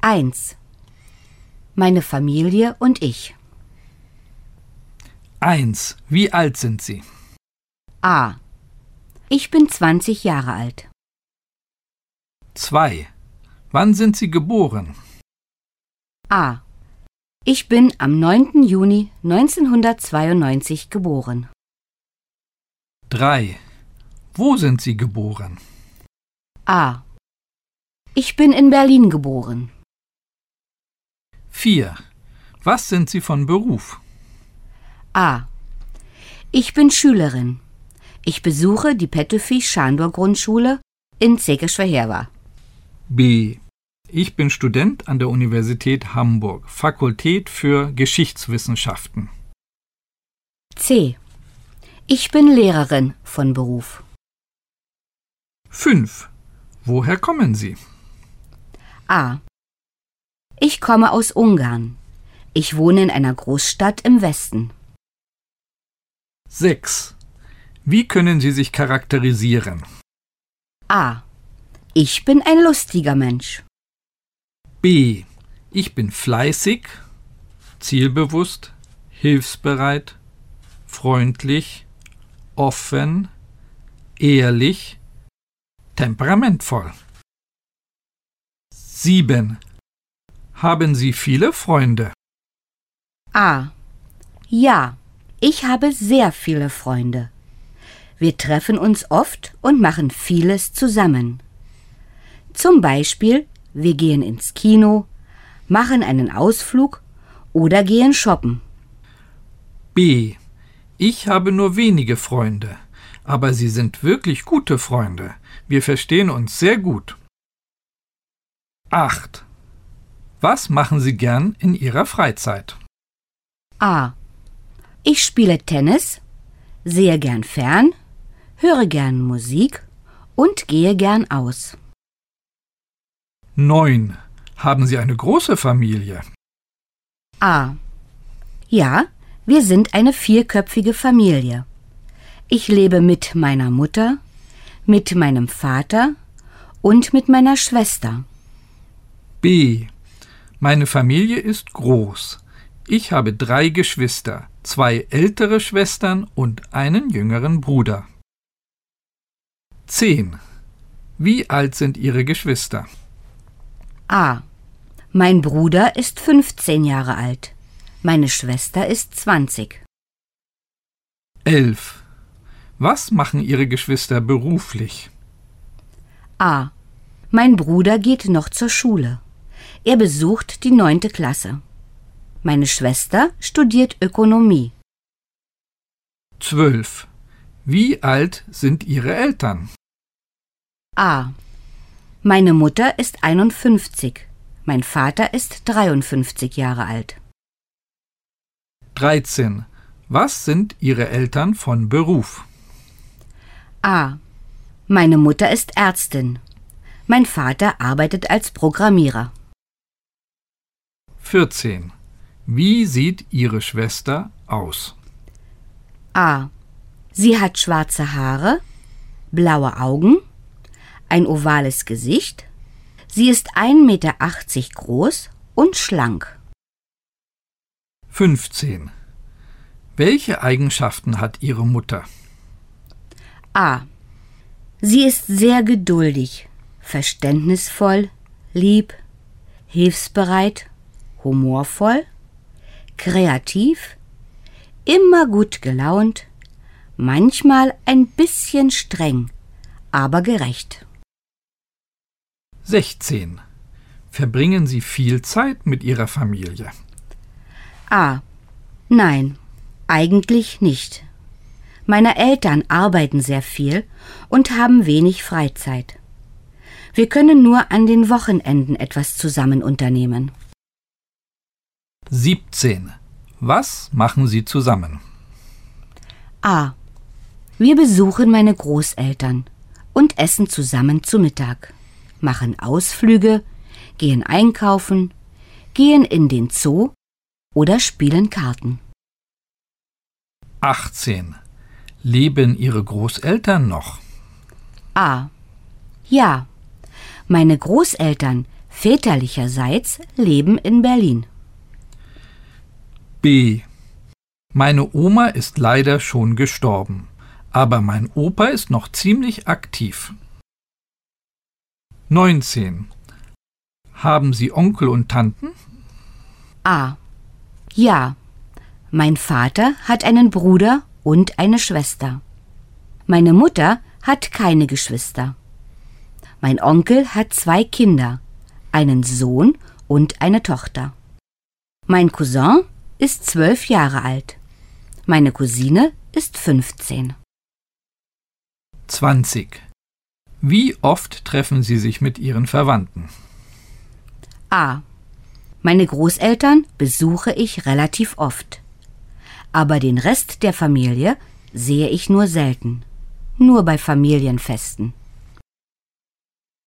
1. Meine Familie und ich. 1. Wie alt sind Sie? A. Ich bin 20 Jahre alt. 2. Wann sind Sie geboren? A. Ich bin am 9. Juni 1992 geboren. 3. Wo sind Sie geboren? A. Ich bin in Berlin geboren. 4. Was sind Sie von Beruf? A. Ich bin Schülerin. Ich besuche die Petöfi-Schandor-Grundschule in Székesfehérvár. B. Ich bin Student an der Universität Hamburg, Fakultät für Geschichtswissenschaften. C. Ich bin Lehrerin von Beruf. 5. Woher kommen Sie? A. Ich komme aus Ungarn. Ich wohne in einer Großstadt im Westen. 6. Wie können Sie sich charakterisieren? A. Ich bin ein lustiger Mensch. B. Ich bin fleißig, zielbewusst, hilfsbereit, freundlich, offen, ehrlich, temperamentvoll. 7. Haben Sie viele Freunde? A. Ja, ich habe sehr viele Freunde. Wir treffen uns oft und machen vieles zusammen. Zum Beispiel, wir gehen ins Kino, machen einen Ausflug oder gehen shoppen. B. Ich habe nur wenige Freunde, aber sie sind wirklich gute Freunde. Wir verstehen uns sehr gut. 8. Was machen Sie gern in Ihrer Freizeit? A. Ich spiele Tennis, sehe gern fern, höre gern Musik und gehe gern aus. 9. Haben Sie eine große Familie? A. Ja, wir sind eine 4-köpfige Familie. Ich lebe mit meiner Mutter, mit meinem Vater und mit meiner Schwester. B. Meine Familie ist groß. Ich habe 3 Geschwister, 2 ältere Schwestern und einen jüngeren Bruder. 10. Wie alt sind Ihre Geschwister? A. Mein Bruder ist 15 Jahre alt. Meine Schwester ist 20. 11. Was machen Ihre Geschwister beruflich? A. Mein Bruder geht noch zur Schule. Er besucht die 9. Klasse. Meine Schwester studiert Ökonomie. 12. Wie alt sind Ihre Eltern? A. Meine Mutter ist 51. Mein Vater ist 53 Jahre alt. 13. Was sind Ihre Eltern von Beruf? A. Meine Mutter ist Ärztin. Mein Vater arbeitet als Programmierer. 14. Wie sieht Ihre Schwester aus? A. Sie hat schwarze Haare, blaue Augen, ein ovales Gesicht. Sie ist 1,80 Meter groß und schlank. 15. Welche Eigenschaften hat Ihre Mutter? A. Sie ist sehr geduldig, verständnisvoll, lieb, hilfsbereit, humorvoll, kreativ, immer gut gelaunt, manchmal ein bisschen streng, aber gerecht. 16. Verbringen Sie viel Zeit mit Ihrer Familie? A. Nein, eigentlich nicht. Meine Eltern arbeiten sehr viel und haben wenig Freizeit. Wir können nur an den Wochenenden etwas zusammen unternehmen. 17. Was machen Sie zusammen? A. Wir besuchen meine Großeltern und essen zusammen zu Mittag, machen Ausflüge, gehen einkaufen, gehen in den Zoo oder spielen Karten. 18. Leben Ihre Großeltern noch? A. Ja, meine Großeltern väterlicherseits leben in Berlin. B. Meine Oma ist leider schon gestorben, aber mein Opa ist noch ziemlich aktiv. 19. Haben Sie Onkel und Tanten? A. Ja, mein Vater hat einen Bruder und eine Schwester. Meine Mutter hat keine Geschwister. Mein Onkel hat 2 Kinder, einen Sohn und eine Tochter. Mein Cousin ist 12 Jahre alt. Meine Cousine ist 15. 20. Wie oft treffen Sie sich mit Ihren Verwandten? A. Meine Großeltern besuche ich relativ oft. Aber den Rest der Familie sehe ich nur selten. Nur bei Familienfesten.